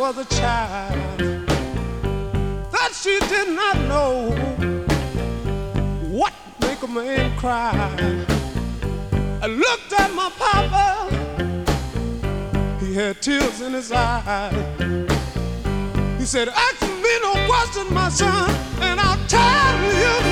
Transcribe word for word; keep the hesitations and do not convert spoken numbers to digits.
was a child, that she did not know what make a man cry. I looked at my papa, he had tears in his eyes. He said, ask me no question, my son, and I'll tell you